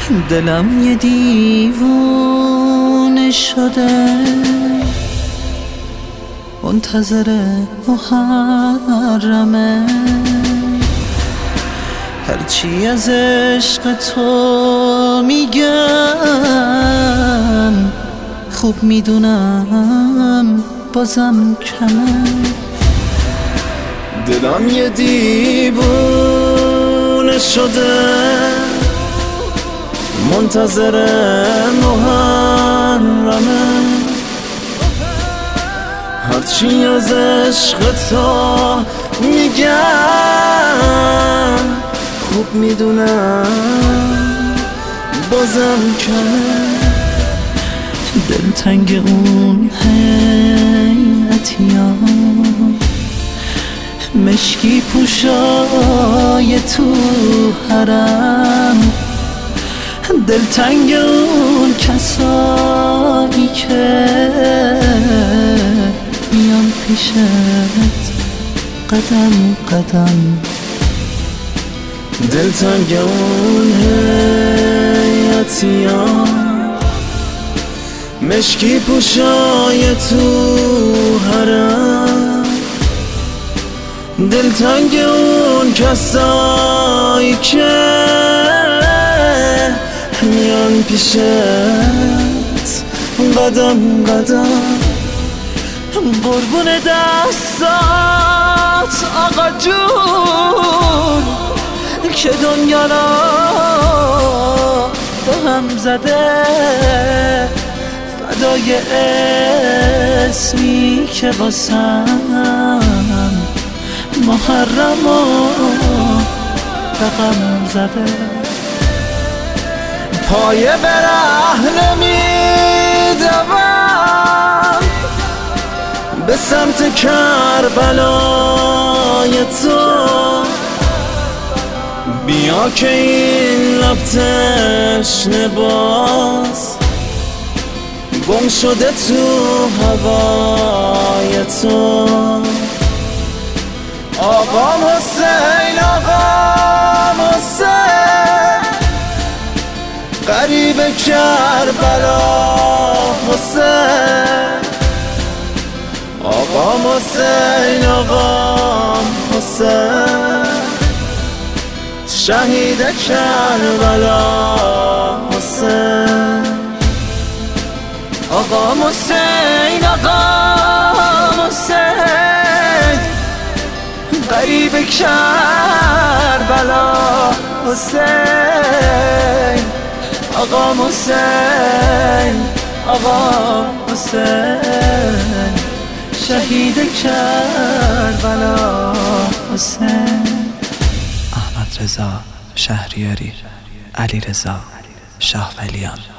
دلم یه دیوونه شده، منتظر محرمه. هرچی از عشق تو میگم خوب میدونم بازم کمه. دلم یه دیوونه شده، منتظر محرمه. هرچی از عشق تو میگم خوب میدونم بازم کمه. دلتنگ اون هیئتیام، مشکی پوشای تو حرم. دلتنگ اون کسایی که میان پیشت قدم قدم. دلتنگ اون هیئتیام، مشکی پوشای تو حرم. دلتنگ اون کسایی که میان پیشت قدم قدم. قربون دستات آقا جون که دنیا را به هم زده. فدای اسمی که واسم محرم و رقم زده. پایه به ره نمیدوم به سمت کربلای تو. بیا که این لب تشنه باز گم شده تو هوای تو. آقام حسین، آقام حسین، غریب کربلا حسین. آقام حسین، آقام حسین، شهید کربلا حسین. آقام حسین، آقام حسین، غریب کربلا حسین. آقام حسین، آقام حسین، شهید کربلا حسین. احمد رضا شهریاری، علی رضا شاه ولیان.